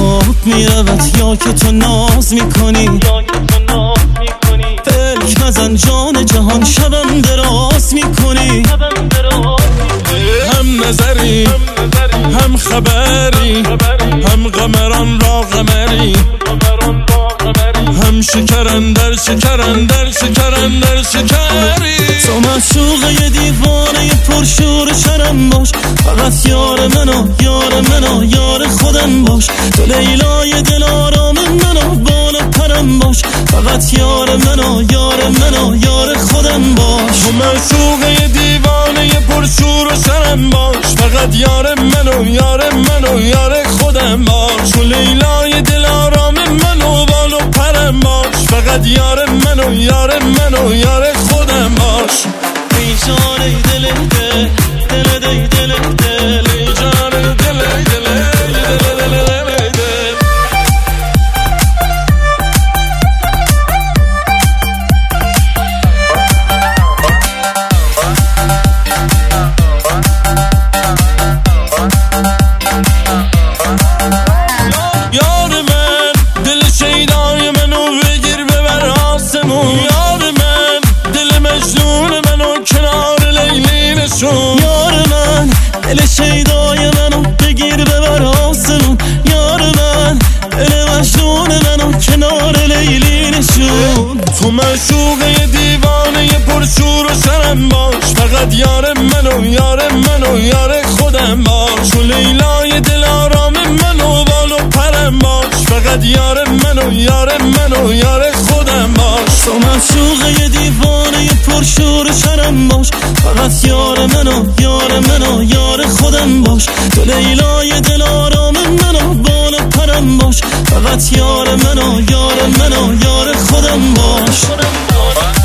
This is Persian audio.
خواب میرود یا که تو ناز میکنی. فکر نزن جان جهان شبم دراز میکنی. هم نظری هم خبری هم قمران را قمری هم شکرن در شکرن در شکرن در شکری. تو معشوقه دیوانه پرشور شرم باش. فقط یار منو یار منو یار خودم باش. تو لیلای دل آرام منو بال و پرم باش. فقط یار منو یار منو یار خودم باش. تو معشوقه دیوانه پرشور و شرم باش. فقط یار منو یار منو یار خودم باش. تو لیلای دل آرام منو بال و پرم باش. فقط یار منو یار منو یار خودم باش. ای جان ای دل دل دل دل دل دل ای جان ای دل ای دل ای دل دل دل ای دل. یار من دل شیدای منو بگیر ببر آسمون. یار من دل مجنون منو کنار لیلی نشون. یار من دل شیدای منو بگیر ببر آسمون. یار من دل مجنون منو کنار لیلی نشون. تو معشوقه دیوانه پرشور و شرم باش. فقط یار منو یار منو یار خودم باش. تو لیلای دل آرام منو بال و پرم باش. فقط یار منو یار منو یار خودم باش. تو معشوقه دیوانه پرشور و شرم باش. فقط یار منو یار منو یار خودم باش. تو لیلای دل آرام منو بال و پرم باش. فقط یار منو یار منو یار خودم باش.